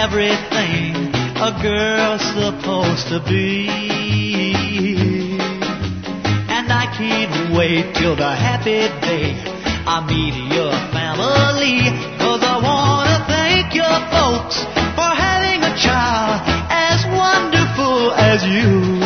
everything a girl's supposed to be. And I can't wait till the happy day I meet your family, 'cause I wanna thank your folks for having a child as wonderful as you.